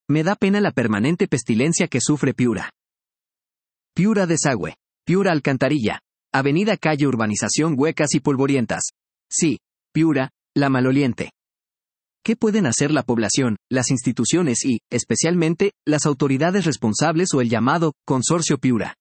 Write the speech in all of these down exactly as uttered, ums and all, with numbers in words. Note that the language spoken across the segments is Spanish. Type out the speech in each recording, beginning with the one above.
Me da pena la permanente pestilencia que sufre Piura. Piura desagüe. Piura alcantarilla. Avenida calle urbanización huecas y polvorientas. Sí, Piura, la maloliente. ¿Qué pueden hacer la población, las instituciones y, especialmente, las autoridades responsables o el llamado Consorcio Piura?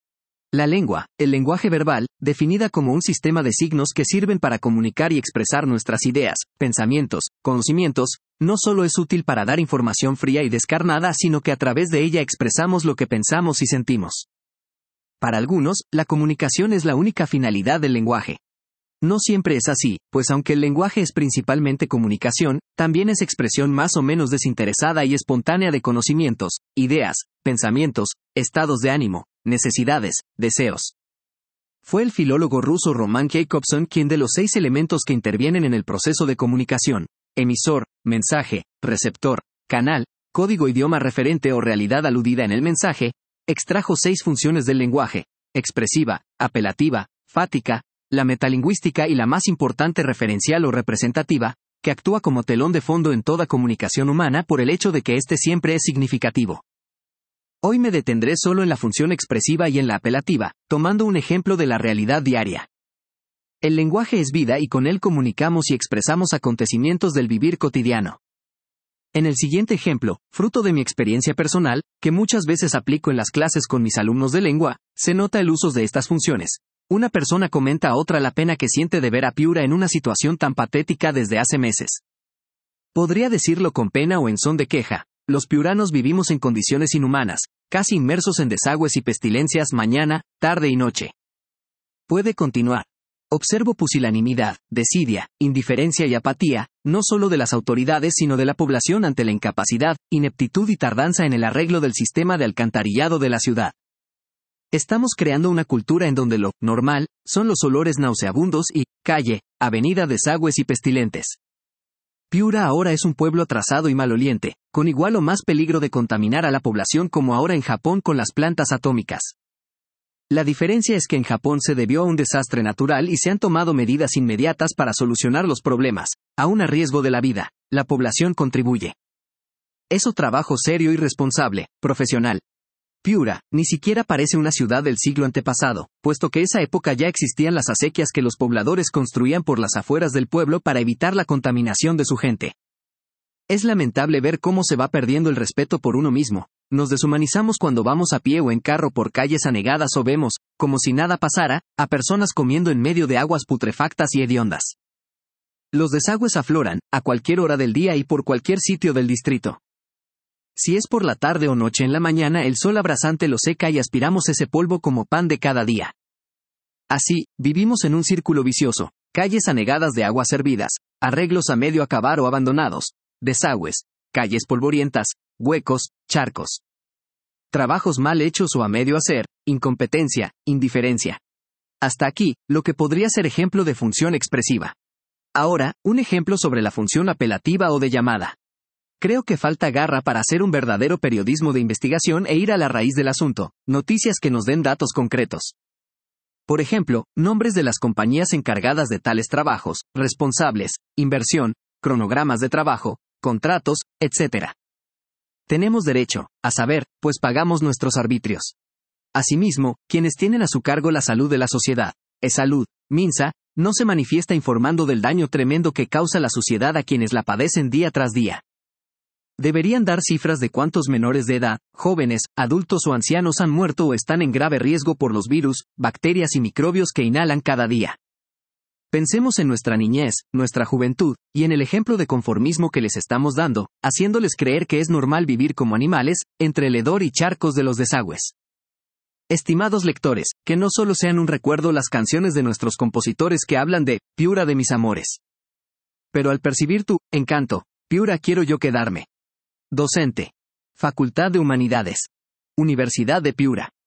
La lengua, el lenguaje verbal, definida como un sistema de signos que sirven para comunicar y expresar nuestras ideas, pensamientos, conocimientos, no solo es útil para dar información fría y descarnada, sino que a través de ella expresamos lo que pensamos y sentimos. Para algunos, la comunicación es la única finalidad del lenguaje. No siempre es así, pues aunque el lenguaje es principalmente comunicación, también es expresión más o menos desinteresada y espontánea de conocimientos, ideas, pensamientos, estados de ánimo, necesidades, deseos. Fue el filólogo ruso Roman Jacobson quien de los seis elementos que intervienen en el proceso de comunicación, emisor, mensaje, receptor, canal, código idioma referente o realidad aludida en el mensaje, extrajo seis funciones del lenguaje: expresiva, apelativa, fática, la metalingüística y la más importante referencial o representativa, que actúa como telón de fondo en toda comunicación humana por el hecho de que éste siempre es significativo. Hoy me detendré solo en la función expresiva y en la apelativa, tomando un ejemplo de la realidad diaria. El lenguaje es vida y con él comunicamos y expresamos acontecimientos del vivir cotidiano. En el siguiente ejemplo, fruto de mi experiencia personal, que muchas veces aplico en las clases con mis alumnos de lengua, se nota el uso de estas funciones. Una persona comenta a otra la pena que siente de ver a Piura en una situación tan patética desde hace meses. Podría decirlo con pena o en son de queja: los piuranos vivimos en condiciones inhumanas, casi inmersos en desagües y pestilencias mañana, tarde y noche. Puede continuar. Observo pusilanimidad, desidia, indiferencia y apatía, no solo de las autoridades sino de la población ante la incapacidad, ineptitud y tardanza en el arreglo del sistema de alcantarillado de la ciudad. Estamos creando una cultura en donde lo normal son los olores nauseabundos y calle, avenida, desagües y pestilentes. Piura ahora es un pueblo atrasado y maloliente, con igual o más peligro de contaminar a la población como ahora en Japón con las plantas atómicas. La diferencia es que en Japón se debió a un desastre natural y se han tomado medidas inmediatas para solucionar los problemas, aún a riesgo de la vida. La población contribuye. Es un trabajo serio y responsable, profesional. Piura ni siquiera parece una ciudad del siglo antepasado, puesto que esa época ya existían las acequias que los pobladores construían por las afueras del pueblo para evitar la contaminación de su gente. Es lamentable ver cómo se va perdiendo el respeto por uno mismo. Nos deshumanizamos cuando vamos a pie o en carro por calles anegadas o vemos, como si nada pasara, a personas comiendo en medio de aguas putrefactas y hediondas. Los desagües afloran, a cualquier hora del día y por cualquier sitio del distrito. Si es por la tarde o noche, en la mañana el sol abrasante lo seca y aspiramos ese polvo como pan de cada día. Así, vivimos en un círculo vicioso: calles anegadas de aguas hervidas, arreglos a medio acabar o abandonados, desagües, calles polvorientas, huecos, charcos. Trabajos mal hechos o a medio hacer, incompetencia, indiferencia. Hasta aquí, lo que podría ser ejemplo de función expresiva. Ahora, un ejemplo sobre la función apelativa o de llamada. Creo que falta garra para hacer un verdadero periodismo de investigación e ir a la raíz del asunto, noticias que nos den datos concretos. Por ejemplo, nombres de las compañías encargadas de tales trabajos, responsables, inversión, cronogramas de trabajo, contratos, etcétera. Tenemos derecho a saber, pues pagamos nuestros arbitrios. Asimismo, quienes tienen a su cargo la salud de la sociedad, E-Salud, Minsa, no se manifiesta informando del daño tremendo que causa la suciedad a quienes la padecen día tras día. Deberían dar cifras de cuántos menores de edad, jóvenes, adultos o ancianos han muerto o están en grave riesgo por los virus, bacterias y microbios que inhalan cada día. Pensemos en nuestra niñez, nuestra juventud, y en el ejemplo de conformismo que les estamos dando, haciéndoles creer que es normal vivir como animales, entre el hedor y charcos de los desagües. Estimados lectores, que no solo sean un recuerdo las canciones de nuestros compositores que hablan de Piura de mis amores. Pero al percibir tu encanto, Piura quiero yo quedarme. Docente. Facultad de Humanidades. Universidad de Piura.